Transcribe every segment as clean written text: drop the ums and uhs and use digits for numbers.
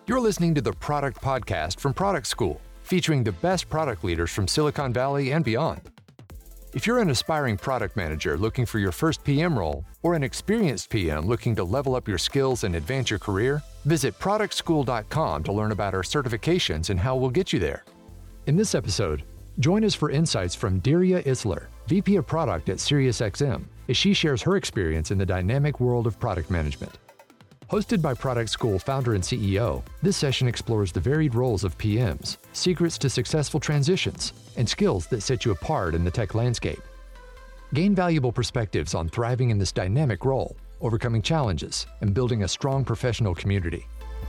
You're listening to the Product Podcast from Product School, featuring the best product leaders from Silicon Valley and beyond. If you're an aspiring product manager looking for your first PM role, or an experienced PM looking to level up your skills and advance your career, visit productschool.com to learn about our certifications and how we'll get you there. In this episode, join us for insights from Daria Isler, VP of Product at SiriusXM, as she shares her experience in the dynamic world of product management. Hosted by Product School founder and CEO, this session explores the varied roles of PMs, secrets to successful transitions, and skills that set you apart in the tech landscape. Gain valuable perspectives on thriving in this dynamic role, overcoming challenges, and building a strong professional community.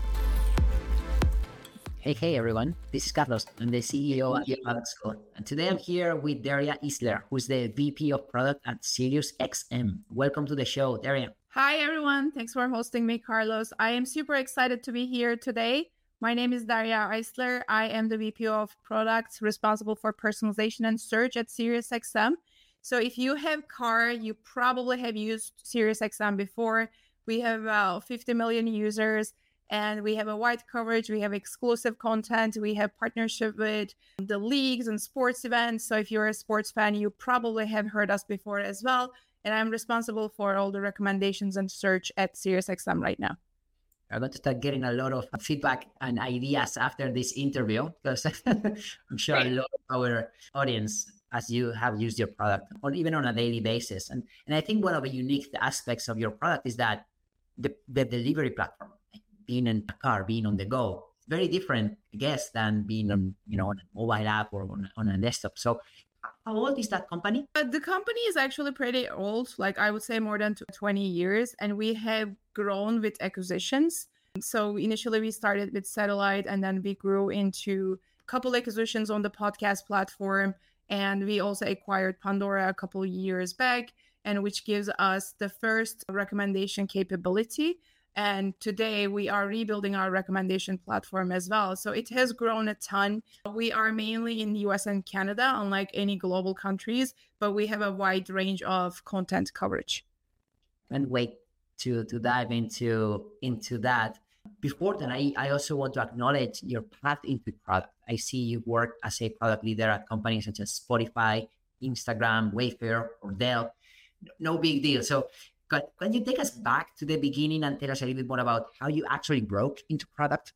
Hey everyone, this is Carlos. I'm the CEO at Product School. And today I'm here with Daria Isler, who's the VP of Product at SiriusXM. Welcome to the show, Daria. Hi everyone, thanks for hosting me, Carlos. I am super excited to be here today. My name is Daria Isler. I am the VP of Products responsible for personalization and search at SiriusXM. So if you have car, you probably have used SiriusXM before. We have about 50 million users. And we have a wide coverage, we have exclusive content, we have partnership with the leagues and sports events. So if you're a sports fan, you probably have heard us before as well. And I'm responsible for all the recommendations and search at SiriusXM right now. I'm going to start getting a lot of feedback and ideas after this interview, because I'm sure a lot of our audience, as you have used your product, or even on a daily basis. And I think one of the unique aspects of your product is that the delivery platform, being in a car, being on the go, very different, I guess, than being on, on a mobile app or on a desktop. So how old is that company? The company is actually pretty old, like I would say more than 20 years, and we have grown with acquisitions. So initially we started with satellite, and then we grew into a couple acquisitions on the podcast platform. And we also acquired Pandora a couple of years back, and which gives us the first recommendation capability. And today we are rebuilding our recommendation platform as well. So it has grown a ton. We are mainly in the US and Canada, unlike any global countries, but we have a wide range of content coverage. And wait to dive into that. Before that, I also want to acknowledge your path into product. I see you work as a product leader at companies such as Spotify, Instagram, Wayfair, or Dell. No big deal. So can you take us back to the beginning and tell us a little bit more about how you actually broke into product?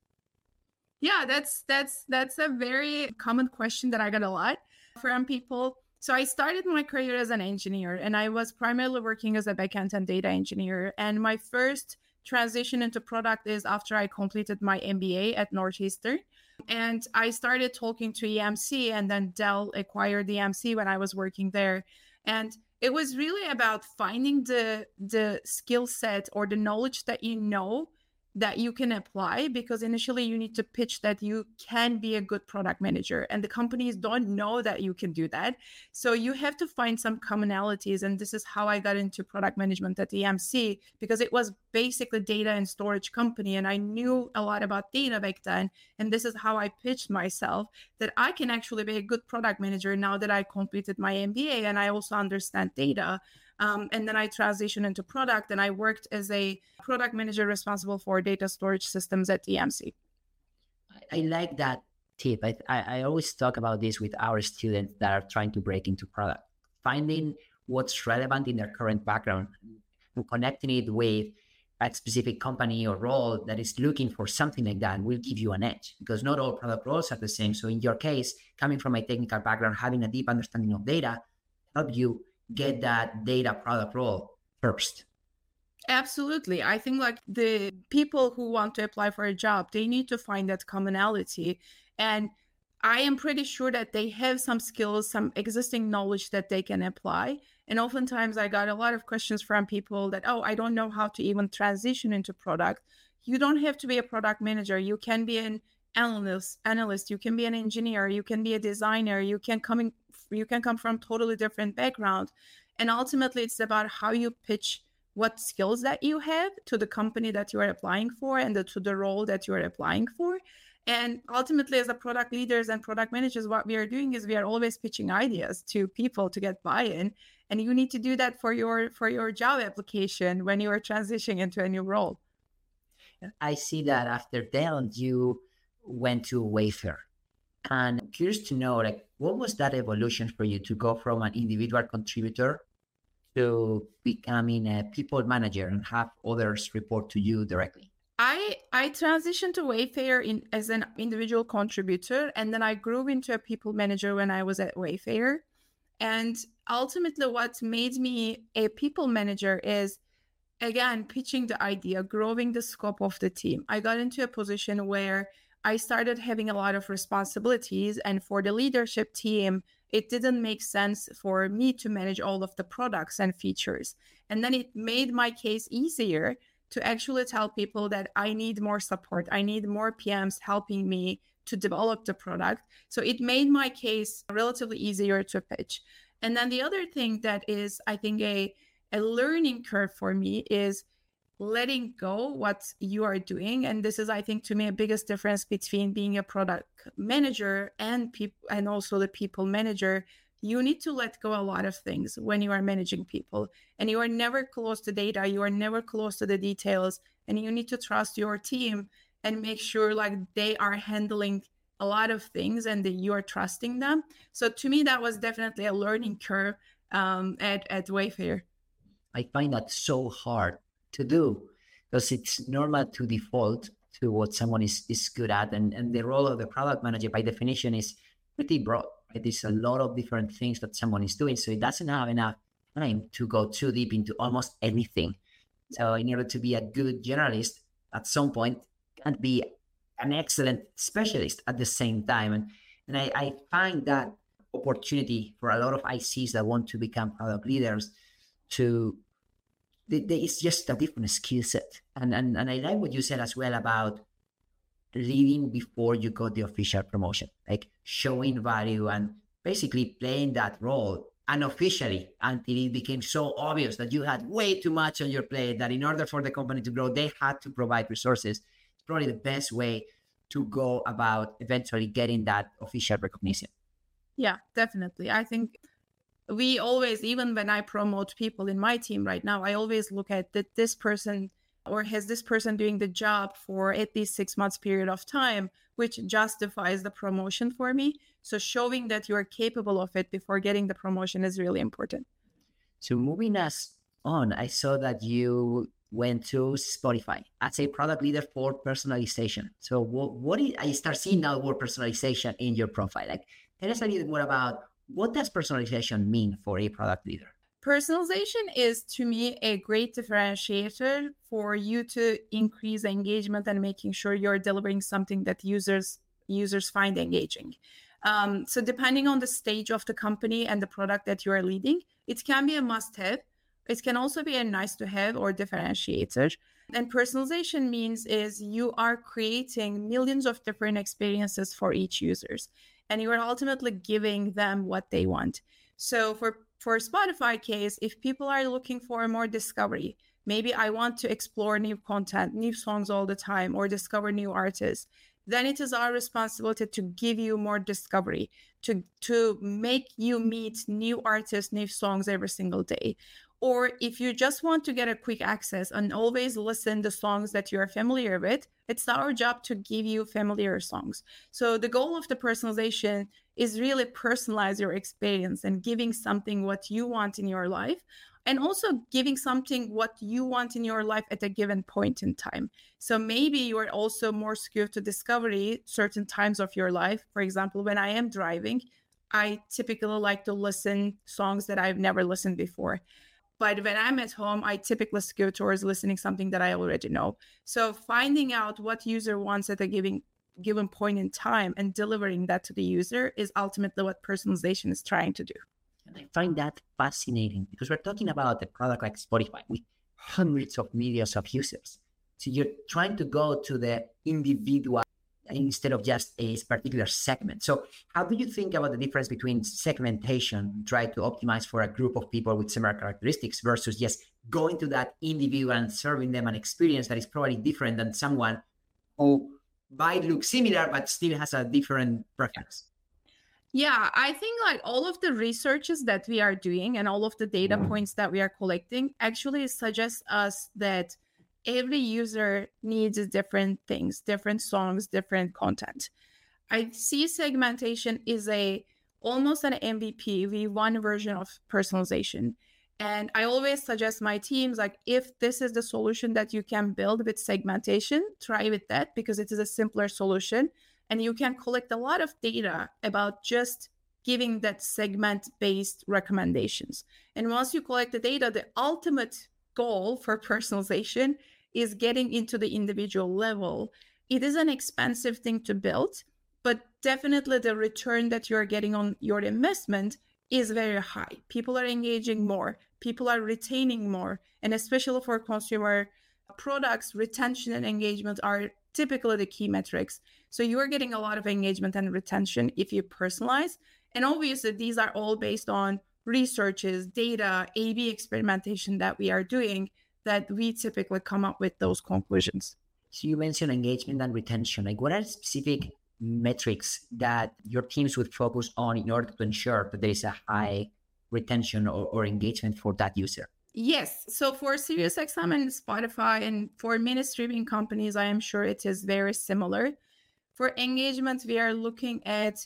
Yeah, that's a very common question that I get a lot from people. So I started my career as an engineer, and I was primarily working as a backend and data engineer. And my first transition into product is after I completed my MBA at Northeastern. And I started talking to EMC, and then Dell acquired EMC when I was working there. And it was really about finding the skill set or the knowledge that that you can apply, because initially you need to pitch that you can be a good product manager, and the companies don't know that you can do that. So you have to find some commonalities, and this is how I got into product management at EMC, because it was basically data and storage company, and I knew a lot about data back then. And this is how I pitched myself, that I can actually be a good product manager now that I completed my MBA and I also understand data. And then I transitioned into product, and I worked as a product manager responsible for data storage systems at EMC. I like that tip. I always talk about this with our students that are trying to break into product, finding what's relevant in their current background and connecting it with a specific company or role that is looking for something like that will give you an edge, because not all product roles are the same. So in your case, coming from a technical background, having a deep understanding of data help you get that data product role first. Absolutely. I think like the people who want to apply for a job, they need to find that commonality. And I am pretty sure that they have some skills, some existing knowledge that they can apply. And oftentimes I got a lot of questions from people that, I don't know how to even transition into product. You don't have to be a product manager. You can be an analyst, you can be an engineer, you can be a designer, you can come from totally different background. And ultimately it's about how you pitch what skills that you have to the company that you are applying for and to the role that you are applying for. And ultimately, as a product leaders and product managers, what we are doing is we are always pitching ideas to people to get buy-in. And you need to do that for your job application when you are transitioning into a new role. I see that after Dell, you went to Wayfair. And I'm curious to know, like, what was that evolution for you to go from an individual contributor to becoming a people manager and have others report to you directly? I transitioned to Wayfair as an individual contributor, and then I grew into a people manager when I was at Wayfair. And ultimately, what made me a people manager is, again, pitching the idea, growing the scope of the team. I got into a position where I started having a lot of responsibilities, and for the leadership team, it didn't make sense for me to manage all of the products and features. And then it made my case easier to actually tell people that I need more support. I need more PMs helping me to develop the product. So it made my case relatively easier to pitch. And then the other thing that is, I think, a learning curve for me is letting go what you are doing. And this is, I think, to me, a biggest difference between being a product manager and also the people manager. You need to let go a lot of things when you are managing people, and you are never close to data. You are never close to the details, and you need to trust your team and make sure like they are handling a lot of things and that you are trusting them. So to me, that was definitely a learning curve at Wayfair. I find that so hard to do because it's normal to default to what someone is good at. And the role of the product manager by definition is pretty broad. Right? There's a lot of different things that someone is doing. So it doesn't have enough time to go too deep into almost anything. So in order to be a good generalist, at some point, can't be an excellent specialist at the same time. And I find that opportunity for a lot of ICs that want to become product leaders it's just a different skill set. And I like what you said as well about leading before you got the official promotion, like showing value and basically playing that role unofficially until it became so obvious that you had way too much on your plate that in order for the company to grow, they had to provide resources. It's probably the best way to go about eventually getting that official recognition. Yeah, definitely. I think we always, even when I promote people in my team right now, I always look at that this person or has this person doing the job for at least 6 months period of time, which justifies the promotion for me. So showing that you are capable of it before getting the promotion is really important. So moving us on, I saw that you went to Spotify as a product leader for personalization. So what is, I start seeing now the word personalization in your profile. Like, tell us a little more about what does personalization mean for a product leader? Personalization is, to me, a great differentiator for you to increase engagement and making sure you're delivering something that users find engaging. So depending on the stage of the company and the product that you are leading, it can be a must-have. It can also be a nice-to-have or differentiator. And personalization means is you are creating millions of different experiences for each users, and you are ultimately giving them what they want. So for Spotify case, if people are looking for more discovery, maybe I want to explore new content, new songs all the time, or discover new artists, then it is our responsibility to give you more discovery, to make you meet new artists, new songs every single day. Or if you just want to get a quick access and always listen to songs that you're familiar with, it's our job to give you familiar songs. So the goal of the personalization is really personalize your experience and giving something what you want in your life, and also giving something what you want in your life at a given point in time. So maybe you are also more skewed to discovery certain times of your life. For example, when I am driving, I typically like to listen songs that I've never listened before. But when I'm at home, I typically skew towards listening something that I already know. So finding out what user wants at a given point in time and delivering that to the user is ultimately what personalization is trying to do. And I find that fascinating because we're talking about a product like Spotify with hundreds of millions of users. So you're trying to go to the individual instead of just a particular segment. So how do you think about the difference between segmentation, try to optimize for a group of people with similar characteristics versus just going to that individual and serving them an experience that is probably different than someone who might look similar but still has a different preference? Yeah, I think like all of the researches that we are doing and all of the data points that we are collecting actually suggests us that every user needs different things, different songs, different content. I see segmentation is almost an MVP, V1 version of personalization. And I always suggest my teams, like, if this is the solution that you can build with segmentation, try with that, because it is a simpler solution. And you can collect a lot of data about just giving that segment-based recommendations. And once you collect the data, the ultimate goal for personalization is getting into the individual level. It is an expensive thing to build, but definitely the return that you're getting on your investment is very high. People are engaging more, people are retaining more, and especially for consumer products, retention and engagement are typically the key metrics. So you are getting a lot of engagement and retention if you personalize. And obviously, these are all based on researches, data, A/B experimentation that we are doing, that we typically come up with those conclusions. So you mentioned engagement and retention. Like, what are specific metrics that your teams would focus on in order to ensure that there is a high retention or engagement for that user? Yes. So for SiriusXM and Spotify, and for many streaming companies, I am sure it is very similar. For engagement, we are looking at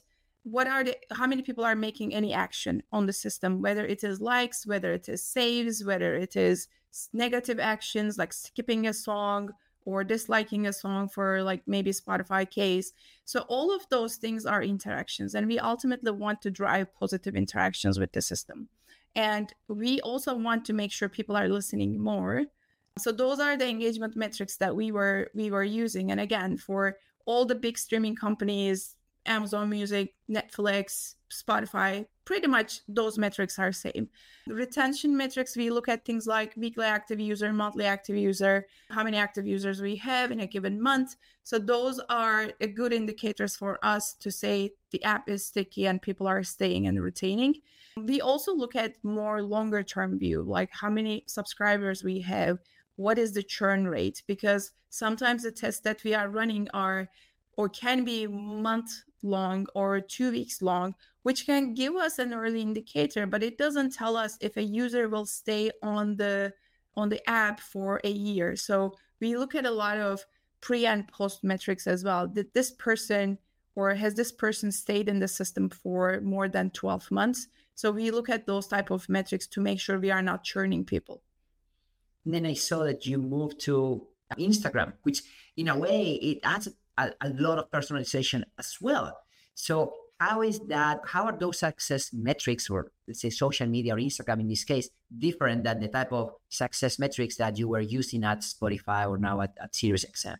how many people are making any action on the system, whether it is likes, whether it is saves, whether it is negative actions like skipping a song or disliking a song for like maybe Spotify case. So all of those things are interactions, and we ultimately want to drive positive interactions with the system. And we also want to make sure people are listening more. So those are the engagement metrics that we were using. And again, for all the big streaming companies, Amazon Music, Netflix, Spotify, pretty much those metrics are same. The retention metrics, we look at things like weekly active user, monthly active user, how many active users we have in a given month. So those are a good indicators for us to say the app is sticky and people are staying and retaining. We also look at more longer term view, like how many subscribers we have, what is the churn rate, because sometimes the tests that we are running are or can be month long or 2 weeks long, which can give us an early indicator, but it doesn't tell us if a user will stay on the app for a year. So we look at a lot of pre and post metrics as well. Did this person or has this person stayed in the system for more than 12 months? So we look at those type of metrics to make sure we are not churning people. And then I saw that you moved to Instagram, which in a way it adds a lot of personalization as well. So how are those success metrics, or let's say social media or Instagram in this case, different than the type of success metrics that you were using at Spotify or now at SiriusXM?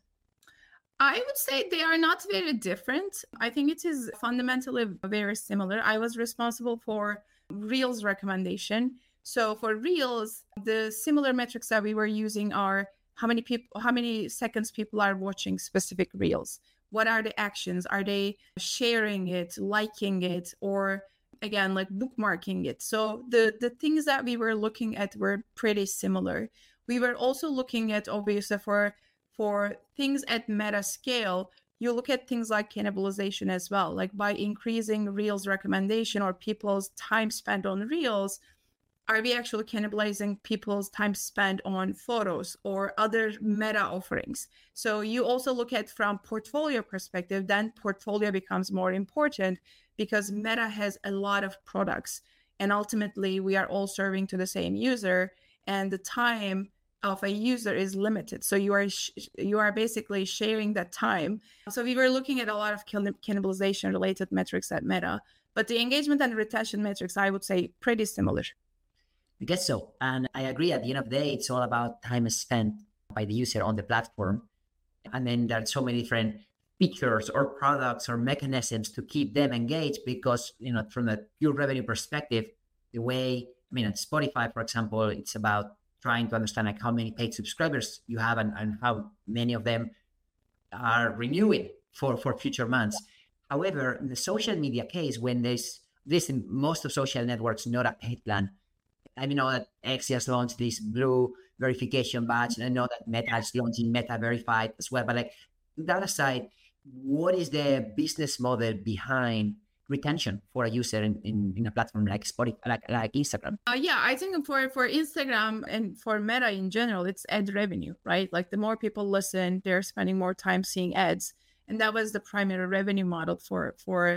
I would say they are not very different. I think it is fundamentally very similar. I was responsible for Reels recommendation. So for Reels, the similar metrics that we were using are how many seconds people are watching specific Reels. What are the actions? Are they sharing it, liking it, or again, like bookmarking it? So the things that we were looking at were pretty similar. We were also looking at, obviously, for things at meta scale, you look at things like cannibalization as well. Like by increasing Reels recommendation or people's time spent on Reels, are we actually cannibalizing people's time spent on photos or other meta offerings? So you also look at from portfolio perspective, then portfolio becomes more important because Meta has a lot of products. And ultimately, we are all serving to the same user, and the time of a user is limited. So you are basically sharing that time. So we were looking at a lot of cannibalization related metrics at Meta, but the engagement and retention metrics, I would say, pretty similar. I guess so. And I agree, at the end of the day, it's all about time spent by the user on the platform. And then there are so many different features or products or mechanisms to keep them engaged because, from a pure revenue perspective, at Spotify, for example, it's about trying to understand like how many paid subscribers you have and how many of them are renewing for future months. However, in the social media case, when there's this in most of social networks, not a paid plan, I know that X has launched this blue verification badge, and I know that Meta is launching Meta Verified as well. But that aside, what is the business model behind retention for a user in a platform like Spotify, like Instagram? Yeah, I think for Instagram and for Meta in general, it's ad revenue, right? Like the more people listen, they're spending more time seeing ads, and that was the primary revenue model for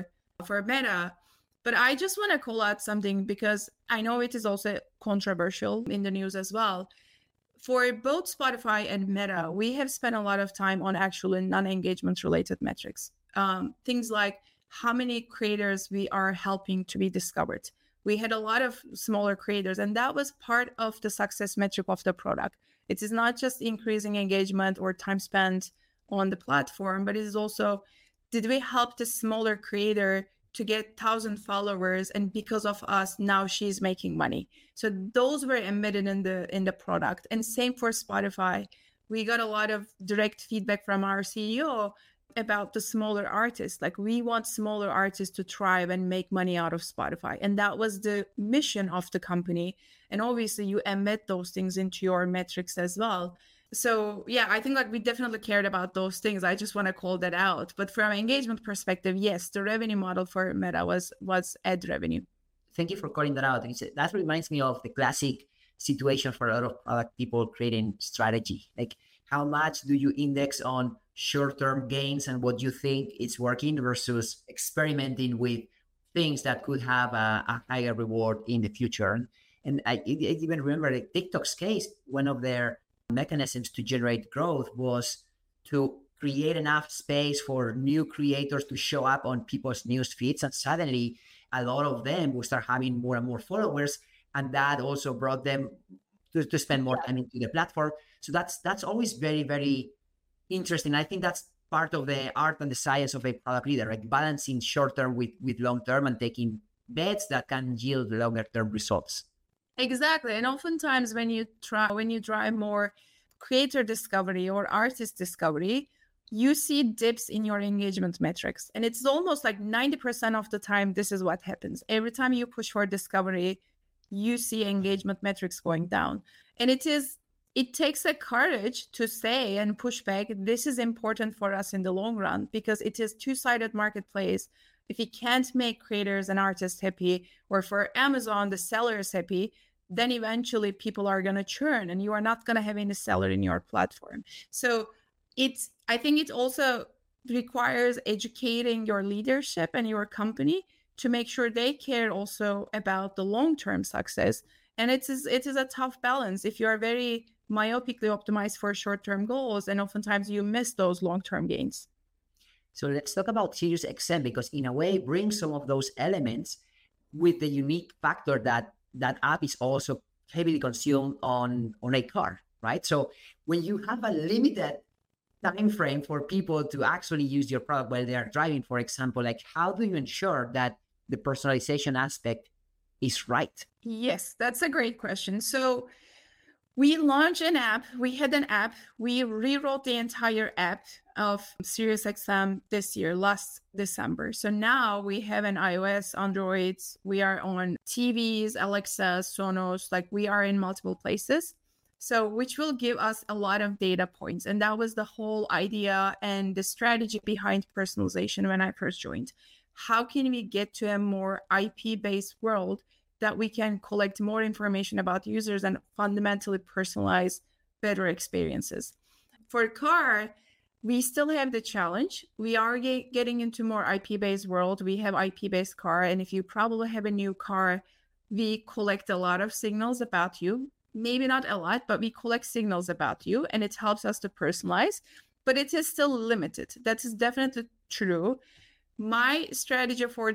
Meta. But I just want to call out something because I know it is also controversial in the news as well. For both Spotify and Meta, we have spent a lot of time on actual non-engagement related metrics. Things like how many creators we are helping to be discovered. We had a lot of smaller creators, and that was part of the success metric of the product. It is not just increasing engagement or time spent on the platform, but it is also, did we help the smaller creator to get 1,000 followers, and because of us, now she's making money. So those were embedded in the product. And same for Spotify. We got a lot of direct feedback from our CEO about the smaller artists. Like, we want smaller artists to thrive and make money out of Spotify. And that was the mission of the company. And obviously you embed those things into your metrics as well. So yeah, I think like we definitely cared about those things. I just want to call that out. But from an engagement perspective, yes, the revenue model for Meta was ad revenue. Thank you for calling that out. That reminds me of the classic situation for a lot of product people creating strategy. Like, how much do you index on short-term gains and what you think is working versus experimenting with things that could have a higher reward in the future? And I even remember like TikTok's case, one of their mechanisms to generate growth was to create enough space for new creators to show up on people's news feeds, and suddenly a lot of them will start having more and more followers, and that also brought them to spend more time into the platform. So that's always very, very interesting. I think that's part of the art and the science of a product leader, like balancing short term with long term and taking bets that can yield longer term results. Exactly. And oftentimes when you drive more creator discovery or artist discovery, you see dips in your engagement metrics. And it's almost like 90% of the time, this is what happens. Every time you push for discovery, you see engagement metrics going down. And it takes a courage to say and push back, this is important for us in the long run, because it is two-sided marketplace. If you can't make creators and artists happy, or for Amazon, the sellers happy, then eventually people are going to churn and you are not going to have any seller in your platform. So I think it also requires educating your leadership and your company to make sure they care also about the long-term success. And it is a tough balance if you are very myopically optimized for short-term goals, and oftentimes you miss those long-term gains. So let's talk about SiriusXM, because in a way it brings some of those elements with the unique factor that app is also heavily consumed on a car, right? So when you have a limited time frame for people to actually use your product while they are driving, for example, like how do you ensure that the personalization aspect is right? Yes, that's a great question. So we launched an app. We had an app. We rewrote the entire app of SiriusXM this year, last December. So now we have an iOS, Android. We are on TVs, Alexa, Sonos. Like, we are in multiple places. So which will give us a lot of data points. And that was the whole idea and the strategy behind personalization when I first joined. How can we get to a more IP-based world that we can collect more information about users and fundamentally personalize better experiences? For car, we still have the challenge. We are getting into more IP-based world. We have IP-based car. And if you probably have a new car, we collect a lot of signals about you. Maybe not a lot, but we collect signals about you, and it helps us to personalize, but it is still limited. That is definitely true. My strategy for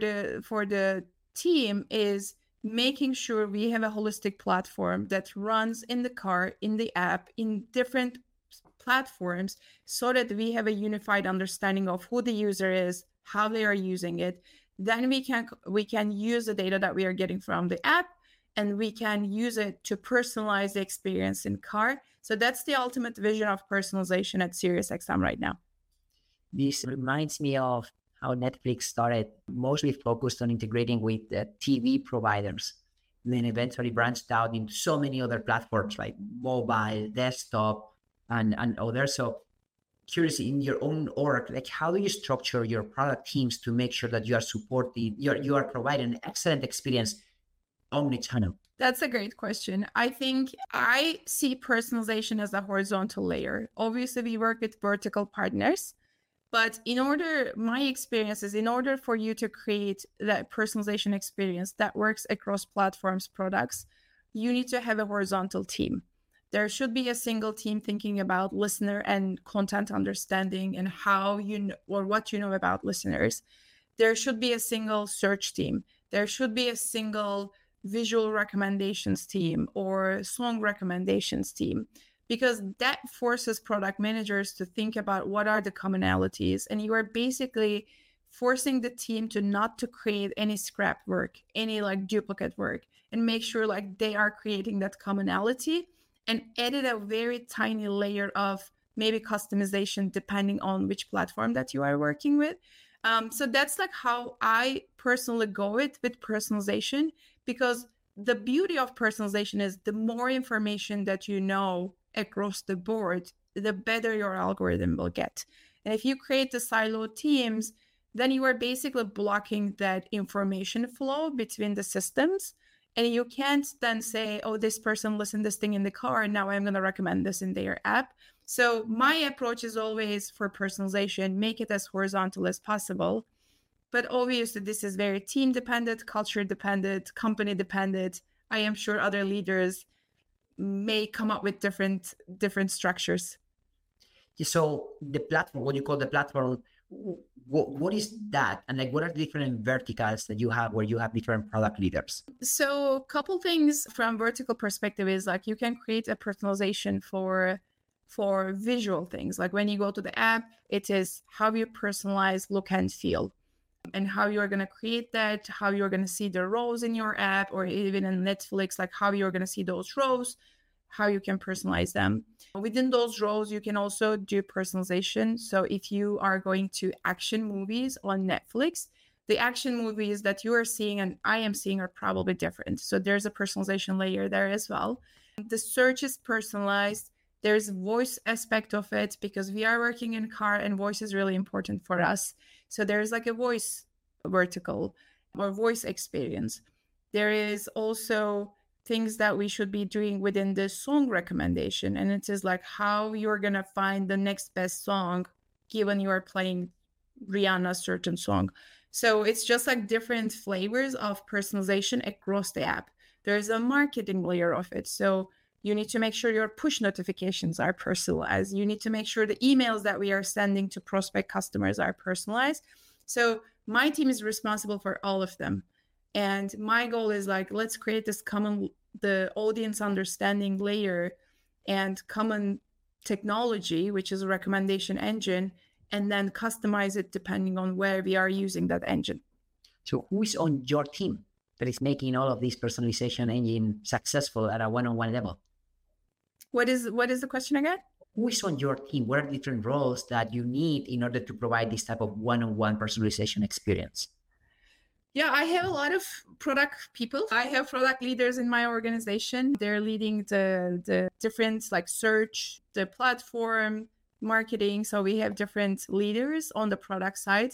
the team is making sure we have a holistic platform that runs in the car, in the app, in different platforms, so that we have a unified understanding of who the user is, how they are using it. Then we can use the data that we are getting from the app, and we can use it to personalize the experience in car. So that's the ultimate vision of personalization at SiriusXM right now. This reminds me of how Netflix started mostly focused on integrating with the TV providers, and then eventually branched out into so many other platforms like mobile, desktop, and others. So curious, in your own org, like how do you structure your product teams to make sure that you are supporting, you are providing an excellent experience omni-channel? That's a great question. I think I see personalization as a horizontal layer. Obviously, we work with vertical partners, but my experience is in order for you to create that personalization experience that works across platforms, products, you need to have a horizontal team. There should be a single team thinking about listener and content understanding and how you know, or what you know about listeners. There should be a single search team. There should be a single visual recommendations team or song recommendations team, because that forces product managers to think about what are the commonalities, and you are basically forcing the team to not to create any scrap work, any like duplicate work, and make sure like they are creating that commonality and edit a very tiny layer of maybe customization depending on which platform that you are working with. So that's like how I personally go with personalization, because the beauty of personalization is the more information that you know across the board, the better your algorithm will get. And if you create the siloed teams, then you are basically blocking that information flow between the systems. And you can't then say, oh, this person listened this thing in the car, and now I'm going to recommend this in their app. So my approach is always for personalization, make it as horizontal as possible. But obviously, this is very team dependent, culture dependent, company dependent. I am sure other leaders may come up with different structures. So the platform, what you call the platform, what is that? And like, what are the different verticals that you have where you have different product leaders? So a couple things from vertical perspective is like you can create a personalization for visual things. Like when you go to the app, it is how you personalize look and feel, and how you're going to create that, how you're going to see the rows in your app, or even in Netflix, like how you're going to see those rows, how you can personalize them. Within those rows, you can also do personalization. So if you are going to action movies on Netflix, the action movies that you are seeing and I am seeing are probably different. So there's a personalization layer there as well. The search is personalized. There's voice aspect of it because we are working in car and voice is really important for us. So there's like a voice vertical or voice experience. There is also things that we should be doing within the song recommendation. And it is like how you're going to find the next best song given you are playing Rihanna's certain song. So it's just like different flavors of personalization across the app. There's a marketing layer of it. So you need to make sure your push notifications are personalized. You need to make sure the emails that we are sending to prospect customers are personalized. So my team is responsible for all of them. And my goal is like, let's create this the audience understanding layer and common technology, which is a recommendation engine, and then customize it depending on where we are using that engine. So who is on your team that is making all of this personalization engine successful at a one-on-one level? What is the question again? Who is on your team? What are the different roles that you need in order to provide this type of one-on-one personalization experience? Yeah, I have a lot of product people. I have product leaders in my organization. They're leading the different like search, the platform, marketing. So we have different leaders on the product side.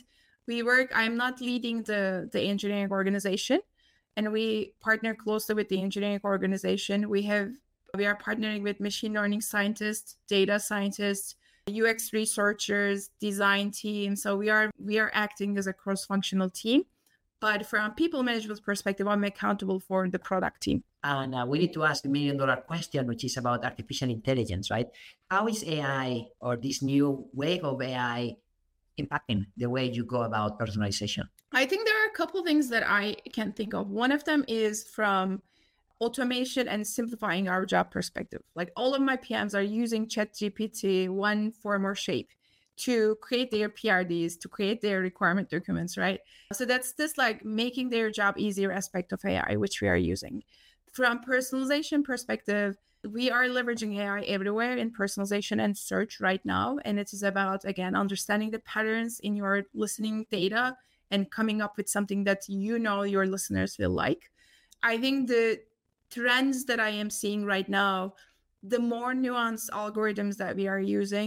I'm not leading the engineering organization, and we partner closely with the engineering organization. We are partnering with machine learning scientists, data scientists, UX researchers, design team. So we are acting as a cross-functional team. But from a people management perspective, I'm accountable for the product team. And we need to ask the $1 million question, which is about artificial intelligence, right? How is AI or this new wave of AI impacting the way you go about personalization? I think there are a couple things that I can think of. One of them is from automation and simplifying our job perspective. Like all of my PMs are using ChatGPT, one form or shape, to create their PRDs, to create their requirement documents, right? So that's this like making their job easier aspect of AI, which we are using. From personalization perspective, we are leveraging AI everywhere in personalization and search right now. And it is about, again, understanding the patterns in your listening data and coming up with something that you know your listeners will like. I think the trends that I am seeing right now, the more nuanced algorithms that we are using,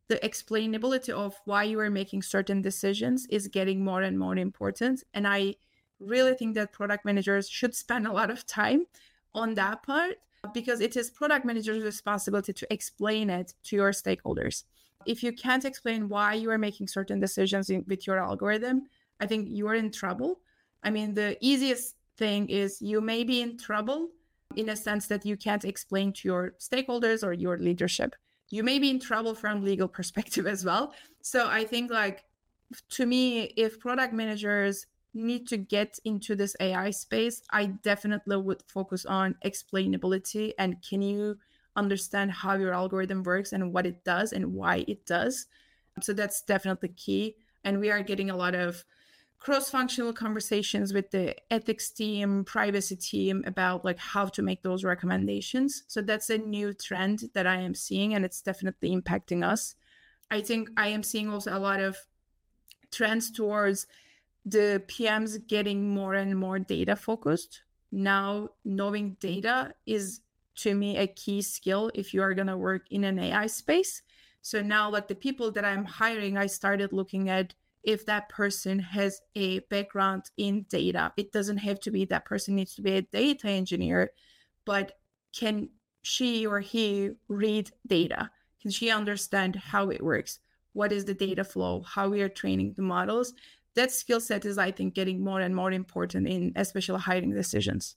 the explainability of why you are making certain decisions is getting more and more important. And I really think that product managers should spend a lot of time on that part, because it is product managers' responsibility to explain it to your stakeholders. If you can't explain why you are making certain decisions with your algorithm, I think you are in trouble. I mean, the easiest thing is you may be in trouble in a sense that you can't explain to your stakeholders or your leadership. You may be in trouble from legal perspective as well. So I think, like, to me, if product managers need to get into this AI space, I definitely would focus on explainability and can you understand how your algorithm works and what it does and why it does. So that's definitely key. And we are getting a lot of cross-functional conversations with the ethics team, privacy team about like how to make those recommendations. So that's a new trend that I am seeing, and it's definitely impacting us. I think I am seeing also a lot of trends towards the PMs getting more and more data focused. Now, knowing data is, to me, a key skill if you are going to work in an AI space. So now, like, the people that I'm hiring, I started looking at if that person has a background in data. It doesn't have to be that person needs to be a data engineer, but can she or he read data? Can she understand how it works? What is the data flow? How we are training the models? That skill set is, I think, getting more and more important in especially hiring decisions.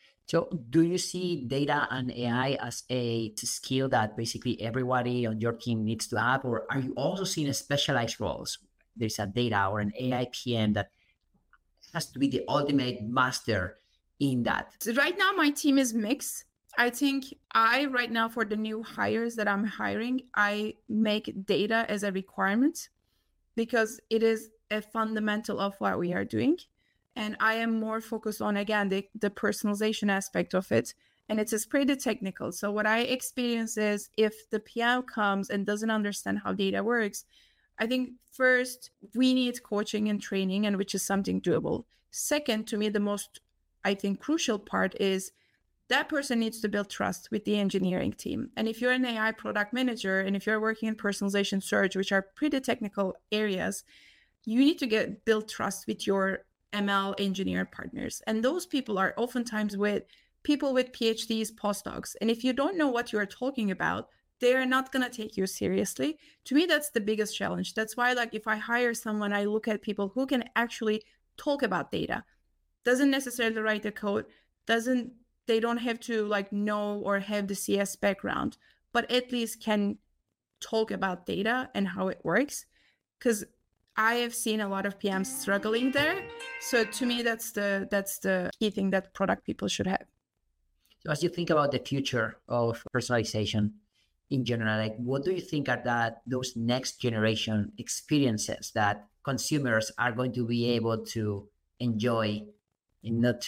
So do you see data and AI as a skill that basically everybody on your team needs to have, or are you also seeing specialized roles? There's a data or an AI PM that has to be the ultimate master in that. So right now, my team is mixed. I think right now, for the new hires that I'm hiring, I make data as a requirement because it is a fundamental of what we are doing. And I am more focused on, again, the personalization aspect of it. And it is pretty technical. So what I experience is if the PM comes and doesn't understand how data works, I think first we need coaching and training, and which is something doable. Second, to me, the most, I think, crucial part is that person needs to build trust with the engineering team. And if you're an AI product manager, and if you're working in personalization search, which are pretty technical areas, you need to build trust with your ML engineer partners. And those people are oftentimes with people with PhDs, postdocs. And if you don't know what you're talking about, they're not going to take you seriously. To me, that's the biggest challenge. That's why, like, if I hire someone, I look at people who can actually talk about data. Doesn't necessarily write the code. They don't have to like know or have the CS background, but at least can talk about data and how it works. Because I have seen a lot of PMs struggling there. So to me, that's the key thing that product people should have. So as you think about the future of personalization in general, like, what do you think are those next generation experiences that consumers are going to be able to enjoy in the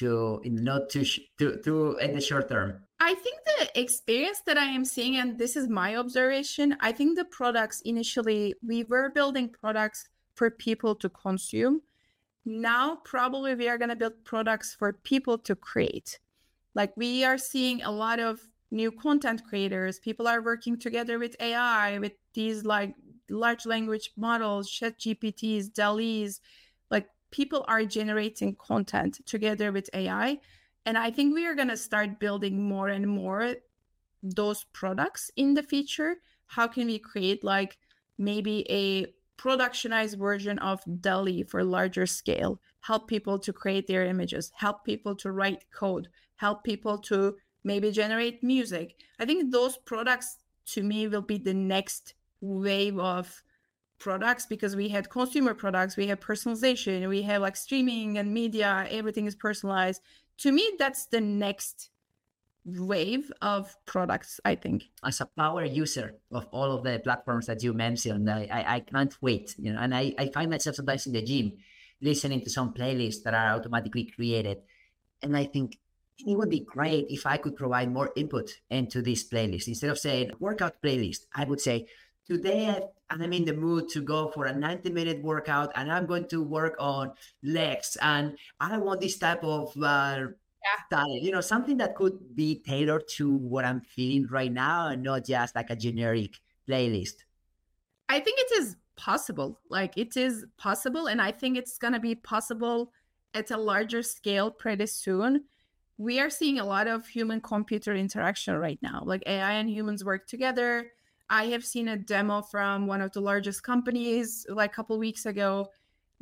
short term? I think the experience that I am seeing, and this is my observation, I think the products initially, we were building products for people to consume. Now, probably we are going to build products for people to create. Like, we are seeing a lot of new content creators. People are working together with AI, with these like large language models, ChatGPTs, DALL-Es. Like, people are generating content together with AI. And I think we are going to start building more and more those products in the future. How can we create like maybe a productionized version of DALL-E for larger scale, help people to create their images, help people to write code, help people to maybe generate music. I think those products, to me, will be the next wave of products, because we had consumer products, we have personalization, we have like streaming and media, everything is personalized. To me, that's the next wave of products, I think. As a power user of all of the platforms that you mentioned, I can't wait, and I find myself sometimes in the gym listening to some playlists that are automatically created. And I think it would be great if I could provide more input into this playlist. Instead of saying workout playlist, I would say, today I'm in the mood to go for a 90-minute workout, and I'm going to work on legs, and I want this type of style, something that could be tailored to what I'm feeling right now, and not just like a generic playlist. I think it is possible. Like it is possible. And I think it's going to be possible at a larger scale pretty soon. We are seeing a lot of human computer interaction right now. Like AI and humans work together. I have seen a demo from one of the largest companies like a couple weeks ago.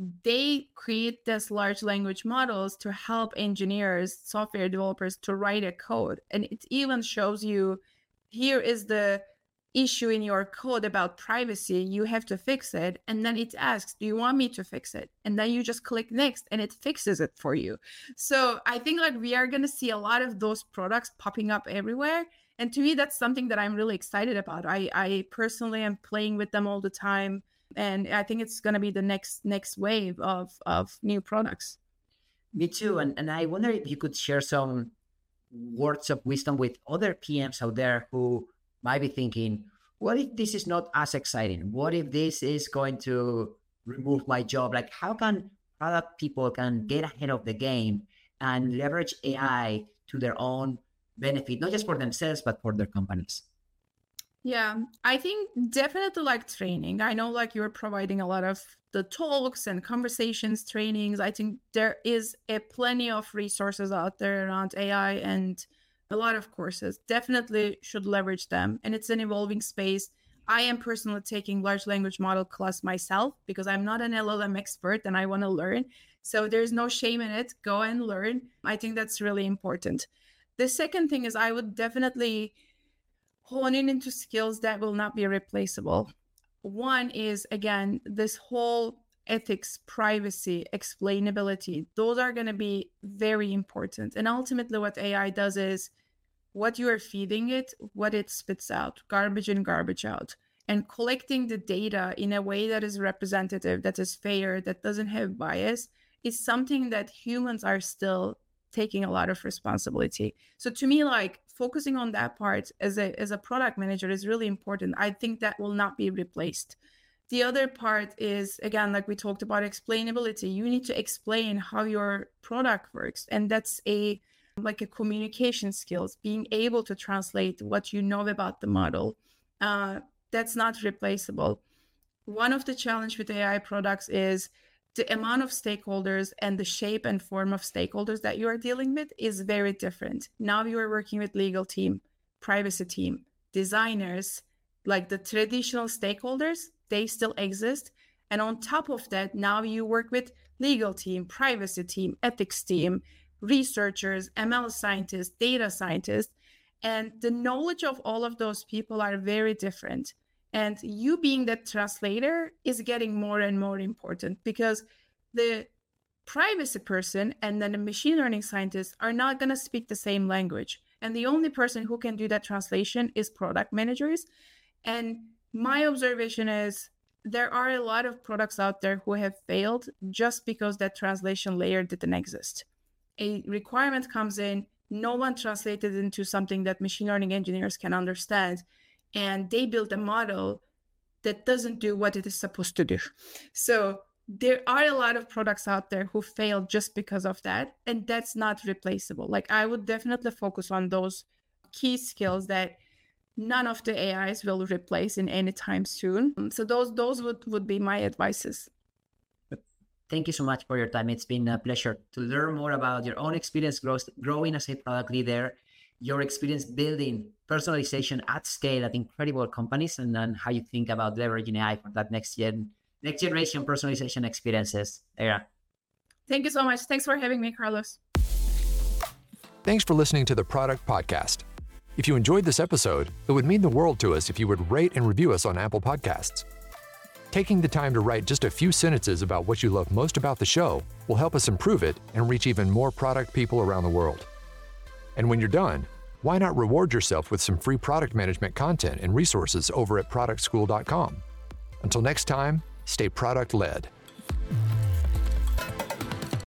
They create this large language models to help engineers, software developers to write a code. And it even shows you, here is the issue in your code about privacy, you have to fix it. And then it asks, do you want me to fix it? And then you just click next and it fixes it for you. So I think like we are going to see a lot of those products popping up everywhere. And to me, that's something that I'm really excited about. I personally am playing with them all the time. And I think it's going to be the next wave of new products. Me too. And I wonder if you could share some words of wisdom with other PMs out there who might be thinking, what if this is not as exciting? What if this is going to remove my job? Like, how can product people can get ahead of the game and leverage AI to their own benefit, not just for themselves, but for their companies? Yeah, I think definitely like training. I know like you're providing a lot of the talks and conversations, trainings. I think there is plenty of resources out there around AI and a lot of courses. Definitely should leverage them. And it's an evolving space. I am personally taking large language model class myself because I'm not an LLM expert and I want to learn. So there's no shame in it. Go and learn. I think that's really important. The second thing is I would definitely hone in into skills that will not be replaceable. One is, again, this whole ethics, privacy, explainability. Those are going to be very important. And ultimately what AI does is what you are feeding it, what it spits out, garbage in, garbage out. And collecting the data in a way that is representative, that is fair, that doesn't have bias, is something that humans are still taking a lot of responsibility. So to me, like focusing on that part as a product manager is really important. I think that will not be replaced. The other part is, again, like we talked about explainability. You need to explain how your product works. And that's a communication skills, being able to translate what you know about the model. That's not replaceable. One of the challenge with AI products is the amount of stakeholders and the shape and form of stakeholders that you are dealing with is very different. Now you are working with legal team, privacy team, designers, like the traditional stakeholders, they still exist. And on top of that, now you work with legal team, privacy team, ethics team, researchers, ML scientists, data scientists. And the knowledge of all of those people are very different. And you being that translator is getting more and more important because the privacy person and then the machine learning scientists are not going to speak the same language. And the only person who can do that translation is product managers. And my observation is there are a lot of products out there who have failed just because that translation layer didn't exist. A requirement comes in, no one translated it into something that machine learning engineers can understand. And they built a model that doesn't do what it is supposed to do. So there are a lot of products out there who fail just because of that. And that's not replaceable. Like I would definitely focus on those key skills that none of the AIs will replace in any time soon. So those would be my advices. Thank you so much for your time. It's been a pleasure to learn more about your own experience growing as a product leader, your experience building personalization at scale at incredible companies, and then how you think about leveraging AI for that next generation personalization experiences. Yeah. Thank you so much. Thanks for having me, Carlos. Thanks for listening to the Product Podcast. If you enjoyed this episode, it would mean the world to us if you would rate and review us on Apple Podcasts. Taking the time to write just a few sentences about what you love most about the show will help us improve it and reach even more product people around the world. And when you're done, why not reward yourself with some free product management content and resources over at productschool.com? Until next time, stay product-led.